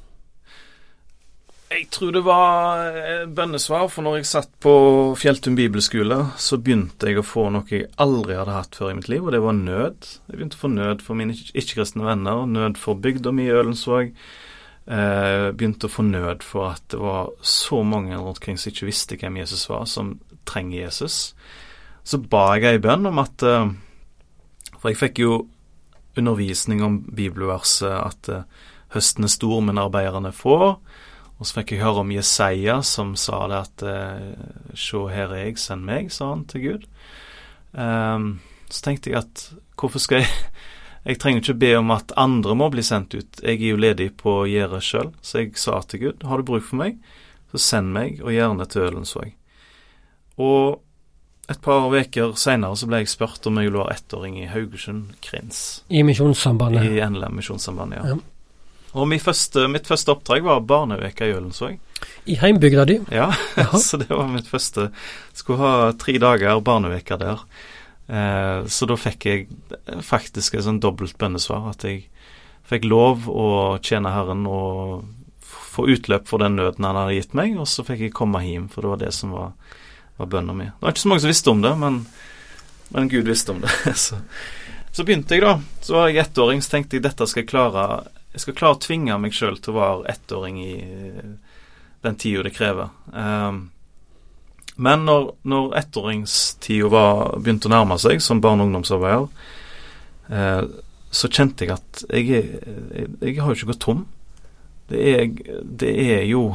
Jeg tror det var bønnesvar, for når jeg satt på Fjelltun bibelskole, så begynte jeg å få noe jeg aldri hadde hatt før i mitt liv, og det var nød. Jeg begynte å få nød for mine ikke-kristne venner, nød for bygda mi i Ølensvåg. Eh, begynte å få nød for at det var så mange rundt omkring som ikke visste hvem Jesus var, som trenger Jesus. Så ba jeg en bønn om at, for jeg fikk jo undervisning om bibelverset at høsten er stor, men arbeiderne får. Og så fikk jeg høre om Jesaja som sa det at «Se, her er jeg, send meg», sa han til Gud. Um, så tenkte jeg at hvorfor skal jeg jeg trenger ikke be om at andre må bli sendt ut. Jeg er jo ledig på å gjøre selv. Så jeg sa til Gud, har du bruk for meg? Så send meg, og gjerne til Ølensvåg. Og et par veker senere så ble jeg spurt om jeg ville være ettåring i Haugesund Krins. I Misjonssambandet. I N L M Misjonssambandet, ja. ja. Og mitt første, mitt første oppdrag var barneveka i Ølensvåg. I heimbygda di? Ja, så det var mitt første. Skulle ha tre dager barneveka der. Eh, så da fikk jeg faktisk et sånn dobbelt bønnesvar, at jeg fikk lov å tjene Herren og få utløp for den nøden han hadde gitt meg, og så fikk jeg komme hjem, for det var det som var, var bønnen min. Det var ikke så mange som visste om det, men, men Gud visste om det. så, så begynte jeg da. Så var jeg ettåring, så tenkte jeg dette skal jeg klare. Jeg skal klare å tvinge meg selv til å være ettåring i den tiden det krever. Um, men når, når ettåringstiden var begynt å nærme seg som barne- og ungdomsarbeider, uh, så kjente jeg at jeg, jeg, jeg har jo ikke gått tom. Det er, det er jo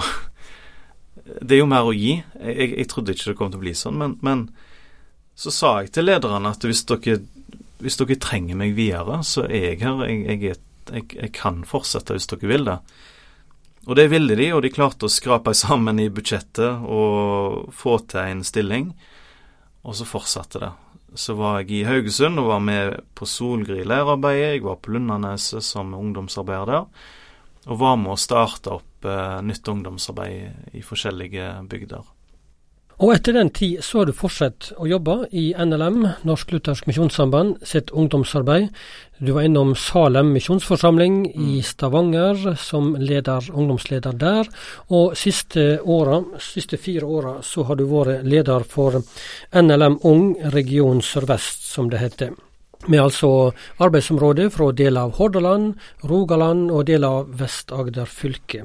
det er jo mer å gi. Jeg, jeg, jeg trodde ikke det kom til å bli sånn, men, men så sa jeg til lederne at hvis dere, hvis dere trenger meg videre, så er jeg her. Jeg, jeg er Jeg, jeg kan fortsette hvis dere vil det. Og det ville de, og de klarte å skrape sammen i budsjettet og få til en stilling, og så fortsatte det. Så var jeg i Haugesund og var med på Solgri lærerarbeidet, jeg var på Lundaneset som ungdomsarbeider der, og var med å starte opp eh, nytt ungdomsarbeid i forskjellige bygder. Og etter den tid så har du fortsatt å jobbe i N L M, Norsk Luthersk Misjonssamband, sitt ungdomsarbeid. Du var innom Salem Misjonsforsamling i Stavanger som leder, ungdomsleder der, og siste åra, siste fire åra så har du vært leder for N L M Ung, region Sørvest, som det heter. Med altså arbeidsområdet fra deler av Hordaland, Rogaland og deler av Vest-Agder fylke.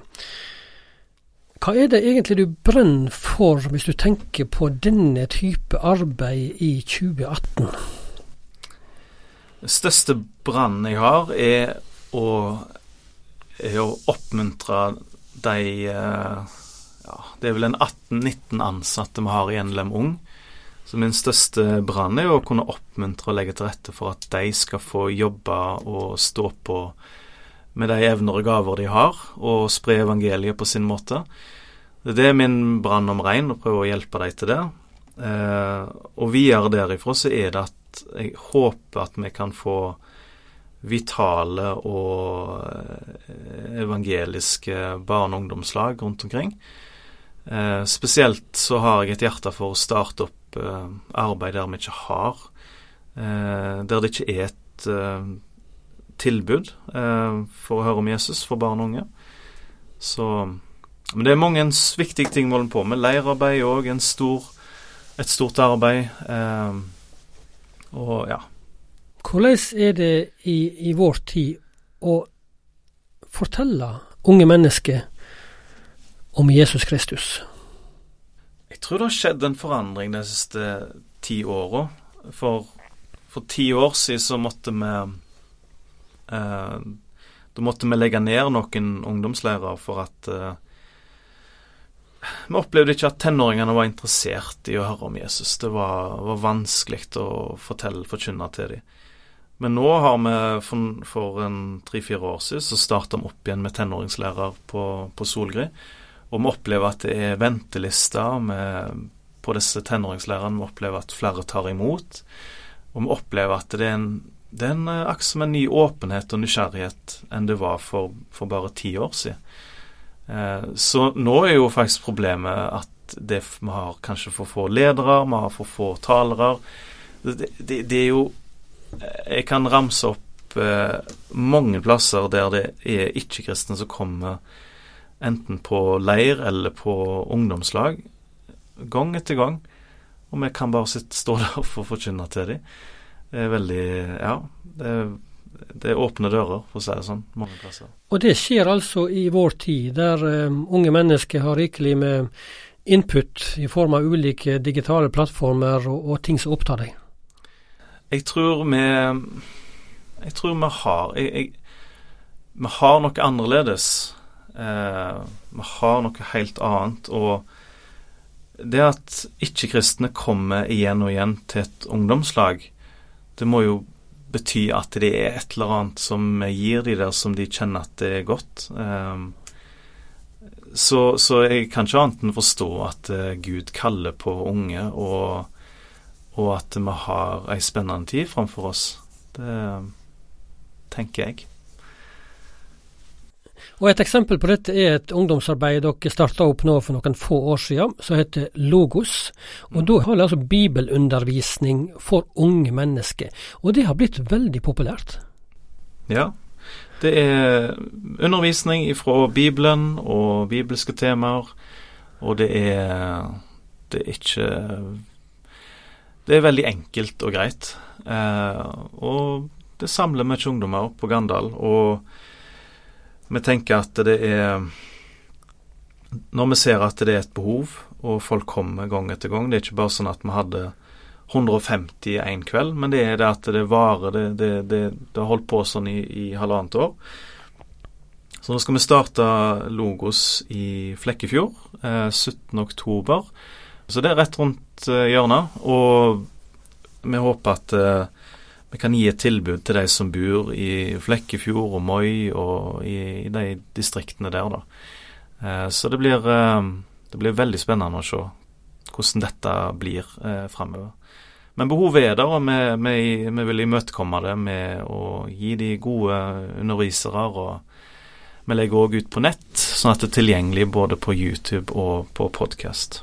Hva er det egentlig du brenner for hvis du tenker på denne type arbeid i tjue atten? Det største brannen jeg har er å, er å oppmuntre de, ja, det er vel en atten nitten ansatte vi har i N L M Ung. Så min største brann er å kunne oppmuntre og legge til rette for at de skal få jobbe og stå på med de evner og gaver de har, og spre evangeliet på sin måte. Det er min brann om regn, å prøve å hjelpe dem til det. Eh, og videre derifra så er det at jeg håper at vi kan få vitale og evangeliske barne- og ungdomslag rundt omkring. Eh, spesielt så har jeg et hjerte for å starte opp eh, arbeid der vi ikke har, eh, der det ikke er et eh, tilbud eh, for å høre om Jesus for barn og unge. Så, men det er mange viktige ting vi holder på med. Leirarbeid er også en stor, et stort arbeid. Eh, og ja. Hvordan er det i, i vår tid å fortelle unge mennesker om Jesus Kristus? Jeg tror det har skjedd en forandring de siste ti årene. For, for ti år siden så måtte vi eh, da måtte vi legge ned noen ungdomsleirer for at eh, vi opplevde ikke at tenåringene var interessert i å høre om Jesus. Det var, var vanskelig å fortelle, forkynne til dem. Men nå har vi for, for en tre-fire år siden så startet vi opp igjen med tenåringslærer på, på Solgri. Og vi opplever at det er ventelister med, på disse tenåringslærerne. Vi opplever at flere tar imot. Og vi opplever at det er en, det er en aks som en ny åpenhet og nysgjerrighet enn det var for, for bare ti år siden. Eh, så nå er jo faktisk problemet at det, vi har kanskje for få ledere, vi har for få talere. Det, det, det er jo Jeg kan ramse opp eh, mange plasser der det er ikke-kristne som kommer enten på leir eller på ungdomslag, gang etter gang, og vi kan bare sitte, stå der for å forkynne til dem. Det er veldig, ja, det er, det er åpne dører, for å si det sånn, mange plasser. Og det skjer altså i vår tid, der um, unge mennesker har rikelig med input i form av ulike digitale plattformer og, og ting som opptar deg. Jeg tror vi jeg tror vi har jeg, jeg, vi har noe annerledes eh, vi har noe helt annet, og det at ikke-kristne kommer igjen og igjen til et ungdomslag, det må jo bety at det er et eller annet som gir de der som de kjenner at det er godt. eh, så, så jeg kan ikke annet enn forstå at eh, Gud kaller på unge, og og at vi har en spennende tid framfor oss. Det tenker jeg. Og et eksempel på dette er et ungdomsarbeid dere startet opp nå for noen få år siden, som heter Logos. Og mm. da har det altså bibelundervisning for unge mennesker. Og det har blitt veldig populært. Ja, det er undervisning fra Bibelen og bibelske temaer, og det er, det er ikke... Det er veldig enkelt og greit, eh, og det samler mye ungdommer på Gandal, og vi tenker at det er, når vi ser at det er et behov, og folk kommer gang etter gang, det er ikke bare sånn at vi hadde hundre og femti en kveld, men det er det at det varer, det, det, det, det har holdt på sånn i, i halvannet år. Så nå skal vi starte Logos i Flekkefjord, eh, syttende oktober, så det er rett rundt uh, hjørnet, og vi håper at uh, vi kan gi et tilbud til de som bor i Flekkefjord og Moi og i, i de distriktene der da. Uh, så det blir, uh, det blir veldig spennende å se hvordan dette blir uh, fremover. Men behovet er der, og vi, vi, vi vil imøtekomme det med å gi de gode undervisere, og vi legger også ut på nett, sånn at det er tilgjengelig både på YouTube og på podcast.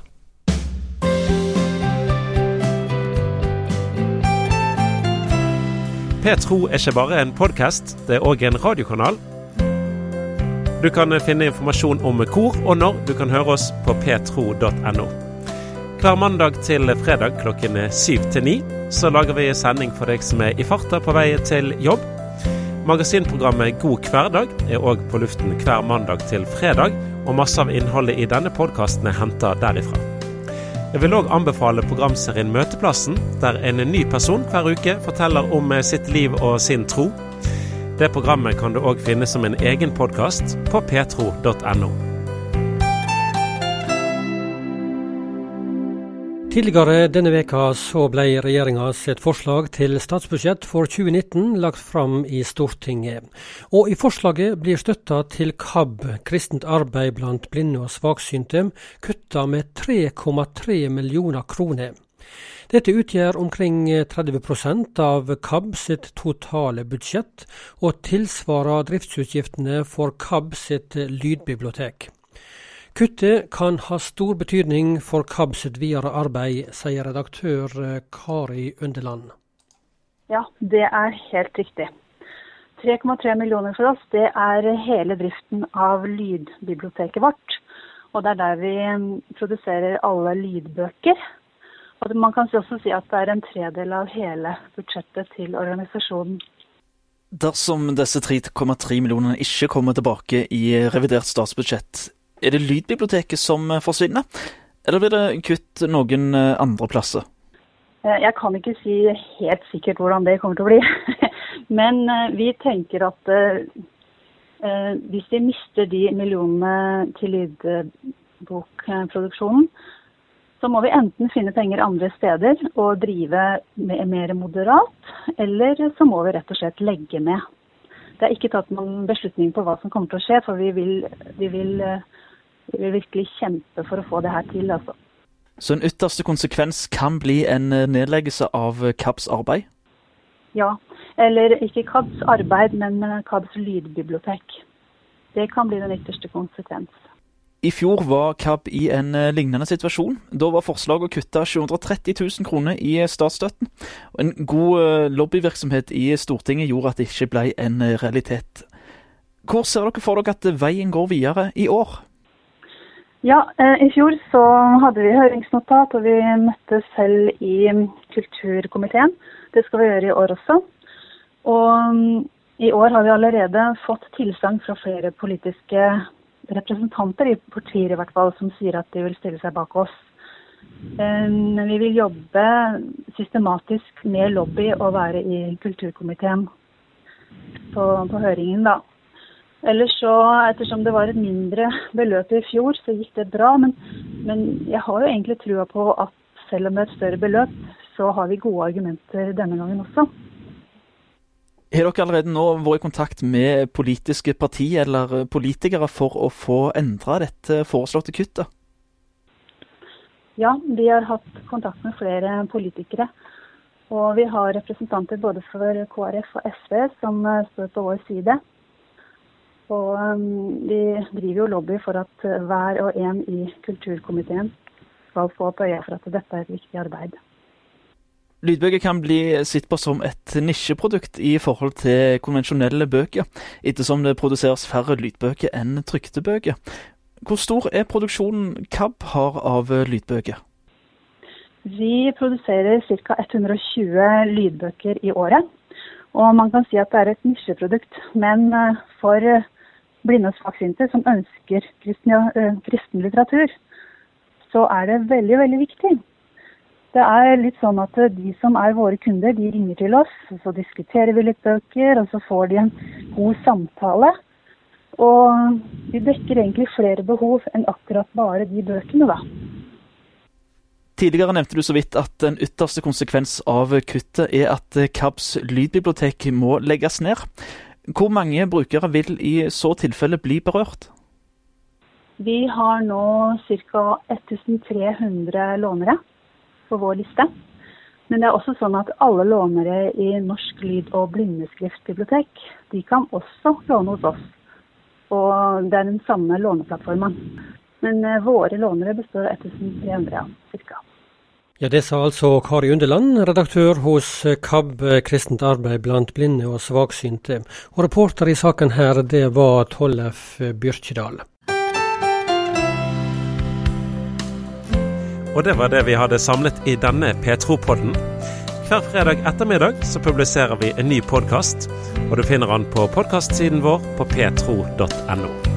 Petro er ikke bare en podcast, det er også en radiokanal. Du kan finne informasjon om kor og når du kan høre oss på petro punktum no. Hver mandag til fredag klokken syv til ni så lager vi sending for deg som er i farta på vei til jobb. Magasinprogrammet God Hverdag er også på luften hver mandag til fredag, og masse av innholdet i denne podcasten er hentet derifra. Jeg vil også anbefale programserien Møteplassen, der en ny person hver uke forteller om sitt liv og sin tro. Det programmet kan du også finne som en egen podcast på petro punktum no. Tidligere denne veka så ble regjeringens et forslag til statsbudsjett for tjue nitten lagt fram i Stortinget. Og i forslaget blir støtta til K A B, kristent arbeid blant blinde og svaksynte, kutta med tre komma tre millioner kroner. Dette utgjør omkring tretti prosent av K A B sitt totale budsjett, og tilsvarer driftsutgiftene for K A B sitt lydbibliotek. Kuttet kan ha stor betydning for K A B sitt videre arbeid, sier redaktør Kari Underland. Ja, det er helt riktig. tre komma tre millioner for oss, det er hele driften av lydbiblioteket vårt. Og det er der vi produserer alle lydbøker. Og man kan også si at det er en tredel av hele budsjettet til organisasjonen. Dersom disse tre komma tre millionene ikke kommer tilbake i revidert statsbudsjett, er det lydbiblioteket som forsvinner, eller blir det kutt noen andre plasser? Jeg kan ikke si helt sikkert hvordan det kommer til å bli, men vi tenker at eh, hvis vi mister de millionene til lydbokproduksjonen, så må vi enten finne penger andre steder og drive mer moderat, eller så må vi rett og slett legge med. Det er ikke tatt noen beslutning på hva som kommer til å skje, for vi vil, vi vil, vi vil virkelig kjempe for å få det her til. Altså. Så en ytterste konsekvens kan bli en nedleggelse av K A Bs arbeid? Ja, eller ikke K A Bs arbeid, men K A Bs lydbibliotek. Det kan bli den ytterste konsekvens. I fjor var K A B i en lignende situasjon. Da var forslaget å kutte sju hundre og tretti tusen kroner i statsstøtten. En god lobbyvirksomhet i Stortinget gjorde at det ikke ble en realitet. Hvor ser dere for dere at veien går videre i år? Ja, i fjor så hadde vi høringsnotat, og vi møttes selv i kulturkomiteen. Det skal vi gjøre i år også. Og i år har vi allerede fått tilsagn fra flere politiske representanter i partier i hvert fall, som sier at de vil stille seg bak oss. Men vi vil jobbe systematisk med lobby og være i kulturkomiteen på, på høringen da. Ellers så, ettersom det var et mindre beløp i fjor, så gikk det bra, men, men jeg har jo egentlig trua på at selv om det er et større beløp, så har vi gode argumenter denne gangen også. Har dere allerede nå vært i kontakt med politiske partier eller politikere for å få endret dette foreslåtte kuttet? Ja, vi har hatt kontakt med flere politikere, og vi har representanter både for K R F og S V som står på vår side. Og um, vi driver jo lobby for at hver og en i kulturkomiteen skal få på øye for at dette er et viktig arbeid. Lydbøker kan bli sett på som et nisjeprodukt i forhold til konvensjonelle bøker, ettersom det produseres færre lydbøker enn trykte bøker. Hvor stor er produksjonen K A B har av lydbøker? Vi produserer ca. hundre og tjue lydbøker i året, og man kan si at det er et nisjeprodukt, men for blinde og svaksynte som ønsker kristen, kristen litteratur, så er det veldig, veldig viktig. Det er litt sånn at de som er våre kunder, de ringer til oss, og så diskuterer vi litt bøker, og så får de en god samtale. Og vi dekker egentlig flere behov enn akkurat bare de bøkene da. Tidligere nevnte du så vidt at en ytterste konsekvens av kuttet er at K A Bs lydbibliotek må legges ned. Hvor mange brukere vil i så tilfelle bli berørt? Vi har nå ca. trettenhundre lånere på vår liste. Men det er også sånn at alle lånere i Norsk lyd- og blindeskriftbibliotek, de kan også låne hos oss. Og det er den samme låneplattformen. Men våre lånere består av trettenhundre, ja, cirka. Ja, det sa altså Kari Underland, redaktør hos K A B Kristent arbeid blant blinde og svaksynte. Og reporter i saken her, det var Tollef Byrkjedal. Og det var det vi hadde samlet i denne Petro-podden. Hver fredag ettermiddag så publiserer vi en ny podcast, og du finner den på podcastsiden vår på petro punktum no.